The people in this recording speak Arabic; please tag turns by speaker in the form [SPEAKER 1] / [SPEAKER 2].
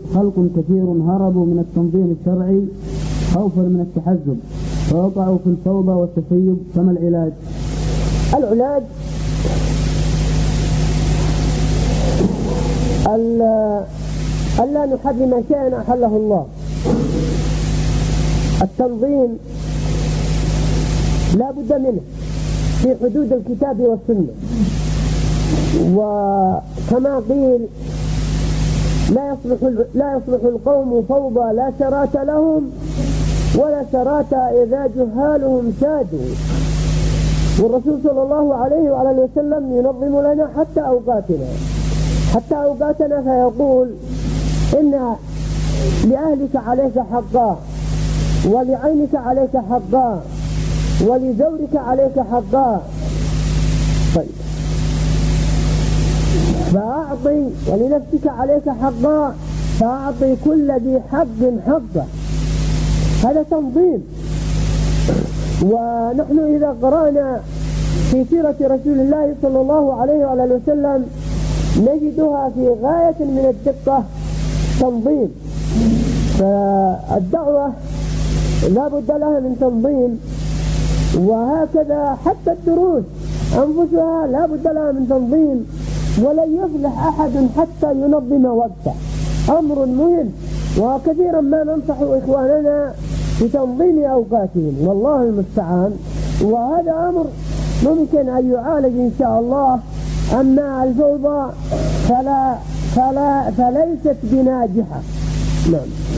[SPEAKER 1] خلق كثير هربوا من التنظيم الشرعي خوفا من التحزب فوقعوا في الفوضى والتشيب، فما العلاج؟
[SPEAKER 2] العلاج ألا نحرم شيئا أحله الله. التنظيم لا بد منه في حدود الكتاب والسنة، وكما قيل لا يصلح القوم فوضى لا شرات لهم ولا شرات إذا جهالهم سادوا. والرسول صلى الله عليه وعلى وسلم ينظم لنا حتى أوقاتنا فيقول إن لأهلك عليك حقا، ولعينك عليك حقا، ولزورك عليك حقا. طيب، فأعطي ولنفسك عليك حقا فأعطي كل ذي حق حقه. هذا تنظيم. ونحن إذا قرأنا في سيرة رسول الله صلى الله عليه وعلى وسلم نجدها في غاية من الدقة تنظيم. فالدعوة لا بد لها من تنظيم، وهكذا حتى الدروس أنفسها لا بد لها من تنظيم. ولن يفلح أحد حتى ينظم وقته، أمر مهم، وكثيرا ما ننصح إخواننا بتنظيم أوقاتهم، والله المستعان. وهذا أمر ممكن أن يعالج إن شاء الله. أما الفوضى فليست بناجحة. نعم.